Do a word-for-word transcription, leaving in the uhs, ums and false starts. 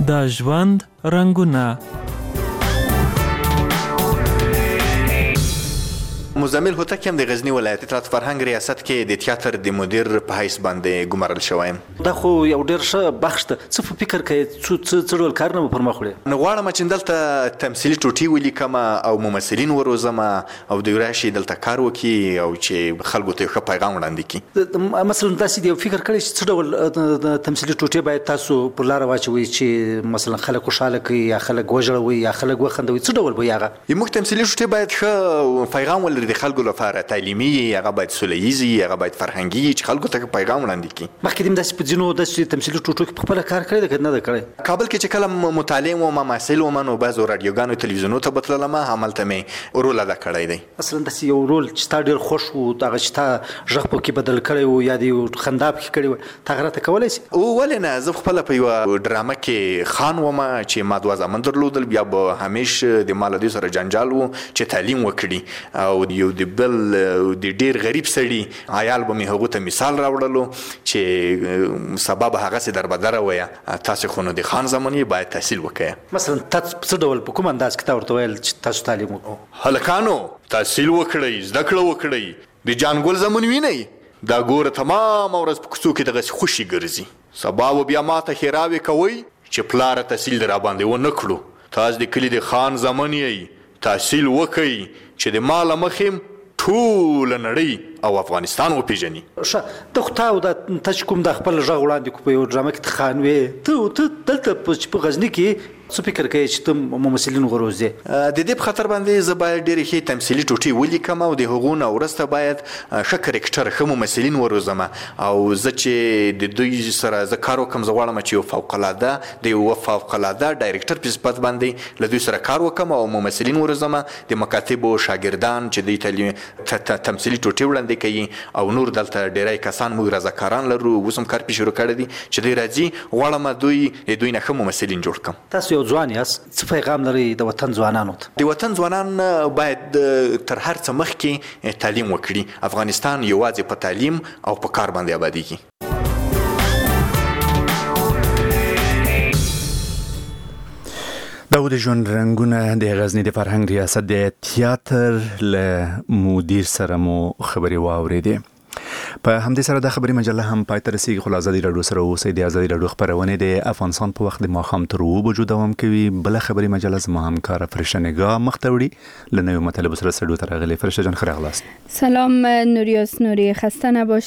د ژوند رنګونه. مزمل هوتک هم د غزنی ولایت اطلاعات فرهنګ ریاست کې د تیاتر د مدیر په حیث باندې ګمارل شوی یم. دا خو یو ډېر ښه بخش ده. څه په فکر کوې څه څه ډول کارونه به پر مخ وړې؟ نو غواړم چې دلته تمثیلي ټوټې ولیکم او ممثلین وروزم او دوی راشي دلته کار وکړي او چې خلکو ته یو ښه پیغام وړاندې کړي. مثلا داسې یو فکر کړی چې څه ډول تمثیلي ټوټې باید تاسو پر لاره واچوئ چې مثلا خلک خوشحاله کړي یا خلک وژړوي یا خلک وخندوي؟ څه ډول به هغه موږ تمثیلي ټوټې باید ښه پیغام ولري د خلکو لپاره، تعلیمي، هغه باید سوله ییزي، هغه باید فرهنګي، چې خلکو ته پیغام وړاندې کړي. مخکې دې هم داسې په ځینو داسې تمثیلي ټوټو کې په خپله کار کړی ده که نه ده کړی؟ کابل کې چې کله مطالعه وم محصل وم نو بعضو راډیوګانو تلویزیونونو ته به تللم، هملته مې رول ادا کړی دی. مثلا داسې یو رول چې تا ډېر خوښ و، هغه چې تا غږ پکې بدل کړی و یا د خندا پکې کړې وه، تا هغه راته کولی شي؟ ولې نه، زه خپله په یوه ډرامه کې خان وم چې ما دوه زامن درلودل، بیا به همیش د ما له دوی سره جنجال و چې تعلیم وکړي او یو د بل د ډېر غریب سړي عیال به مې هغو ته مثال راوړلو چې سبا به هغسې دربدره ویه تاسې خو نو د خان زمن یې باید تحصیل وکړئ. مثلا تاسو په څه ډول په کوم انداز کې تا ورته ویل چې تاسو تعلیم وکړو؟ هلکانو تحصیل وکړئ، زده کړه وکړئ، د جانګل زمن وینئ، دا ګوره تمامه ورځ په کوڅو کې دغسې خوشي ګرځي، سبا به بیا ماته ښېراوې کوئ چې پلاره تحصیل دې راباندې ونه کړو، تاسو د کلي د خان زمن یئ، تحصیل وکئ چې د ما له مخې ټوله نړۍ او افغانستان وپېژني. ښه، ته خو تا او دا ته چې کوم دا خپل غږ وړاندې کړو په یو ډرامه کې ته خان وې، ته ته دلته چې په غزني کې څه فکر کوې چې ته ممثلین وروزې؟ د دې په خاطر باندې زه باید ډېرې ښې تمثیلي ټوټې ولیکم او د هغو نه وروسته باید ښه کرکټر، ښه ممثلین وروزم او زه چې د دوی سره زه کار وکړم، زه غواړم چې یو فوقالعاده د یو فوقالعاده ډایرکټر په صفت باندې له دوی سره کار وکړم او ممثلین وروزم، د مکاتبو شاګردان چې دوی ته تمثیلي ټوټې وړاندې کوي او نور دلته ډېری کسان موږ رضاکاران لرو، اوس هم کار پې شروع کړی دی چې دوی راځي، غواړم دوی د دوی نه ښه ممثلین جوړ کړم. تاسو یو ځوان یاست، څه پیغام لرئ د وطن ځوانانو ته؟ د وطن ځوانان باید تر هر څه مخکې تعلیم وکړي. افغانستان یوازې په تعلیم او په کار باندې ابادیږي. دا و د ژوند رنګونه د غزنی د فرهنګ ریاست د تیاتر له مدیر سره مو خبرې واورېدې. په همدې سره د خبري مجله هم پای ته رسیږي، خو له ازادي راډیو سره اوسئ. د ازادي راډیو خپرونې د افغانستان په وخت د ماښام تر اوه بجو دوام کوي. بله خبري مجله زما همکاره فرشته نگاه مخ ته وړي. له نویو مطالبو سره سټډیو ته راغلې. فرشته جان ښه راغلاست. سلام نوریاس نوری، خسته نباش.